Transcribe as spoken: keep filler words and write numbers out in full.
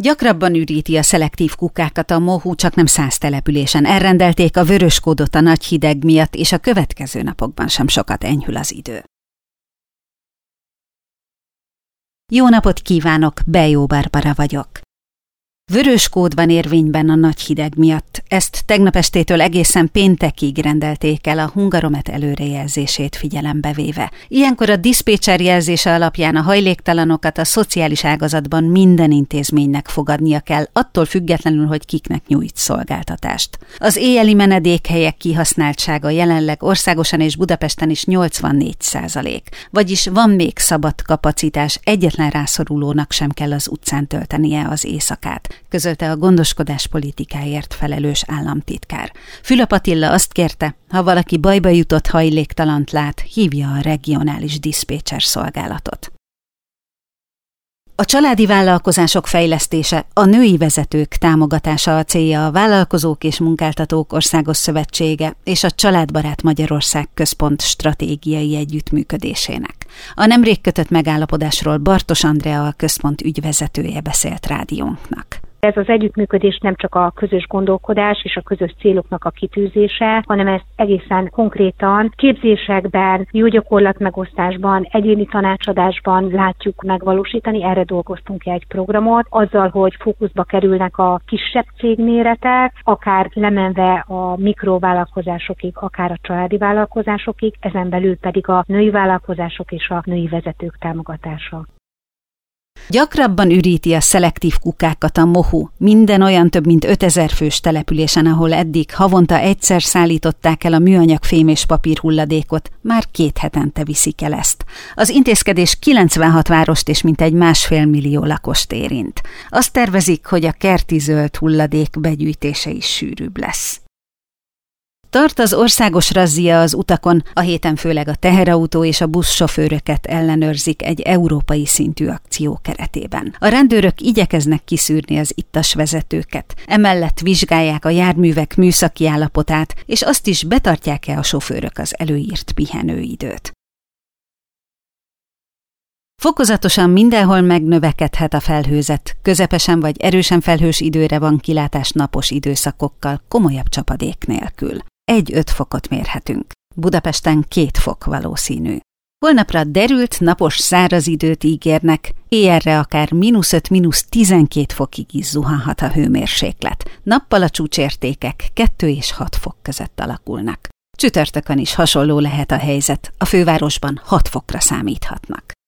Gyakrabban üríti a szelektív kukákat a mohú, csak nem száz településen. Elrendelték a vöröskódot a nagy hideg miatt, és a következő napokban sem sokat enyhül az idő. Jó napot kívánok, Bejó Barbara vagyok. Vörös kód van érvényben a nagy hideg miatt. Ezt tegnap estétől egészen péntekig rendelték el a Hungaromet előrejelzését figyelembe véve. Ilyenkor a diszpécser jelzése alapján a hajléktalanokat a szociális ágazatban minden intézménynek fogadnia kell, attól függetlenül, hogy kiknek nyújt szolgáltatást. Az éjjeli menedékhelyek kihasználtsága jelenleg országosan és Budapesten is nyolcvannégy százalék, vagyis van még szabad kapacitás, egyetlen rászorulónak sem kell az utcán töltenie az éjszakát, közölte a gondoskodás politikáért felelős államtitkár. Fülöp Attila azt kérte, ha valaki bajba jutott hajléktalant lát, hívja a regionális diszpécser szolgálatot. A családi vállalkozások fejlesztése, a női vezetők támogatása a célja a Vállalkozók és Munkáltatók Országos Szövetsége és a Családbarát Magyarország Központ stratégiai együttműködésének. A nemrég kötött megállapodásról Bartos Andrea, a központ ügyvezetője beszélt rádiónknak. Ez az együttműködés nem csak a közös gondolkodás és a közös céloknak a kitűzése, hanem ezt egészen konkrétan képzésekben, jó gyakorlat megosztásban, egyéni tanácsadásban látjuk megvalósítani. Erre dolgoztunk ki egy programot, azzal, hogy fókuszba kerülnek a kisebb cégméretek, akár lemenve a mikrovállalkozásokig, akár a családi vállalkozásokig, ezen belül pedig a női vállalkozások és a női vezetők támogatása. Gyakrabban üríti a szelektív kukákat a mohu, minden olyan több mint ötezer fős településen, ahol eddig havonta egyszer szállították el a műanyag fém és papír hulladékot, már két hetente viszik el ezt. Az intézkedés kilencvenhat várost és mintegy másfél millió lakost érint. Azt tervezik, hogy a kerti zöld hulladék begyűjtése is sűrűbb lesz. Tart az országos razzia az utakon, a héten főleg a teherautó és a buszsofőröket ellenőrzik egy európai szintű akció keretében. A rendőrök igyekeznek kiszűrni az ittas vezetőket, emellett vizsgálják a járművek műszaki állapotát, és azt is, betartják-e a sofőrök az előírt pihenőidőt. Fokozatosan mindenhol megnövekedhet a felhőzet, közepesen vagy erősen felhős időre van kilátás napos időszakokkal, komolyabb csapadék nélkül. egy-öt fokot mérhetünk. Budapesten két fok valószínű. Holnapra derült, napos, száraz időt ígérnek, éjjelre akár mínusz öt, mínusz tizenkét fokig is zuhanhat a hőmérséklet. Nappal a csúcsértékek kettő és hat fok között alakulnak. Csütörtökön is hasonló lehet a helyzet, a fővárosban hat fokra számíthatnak.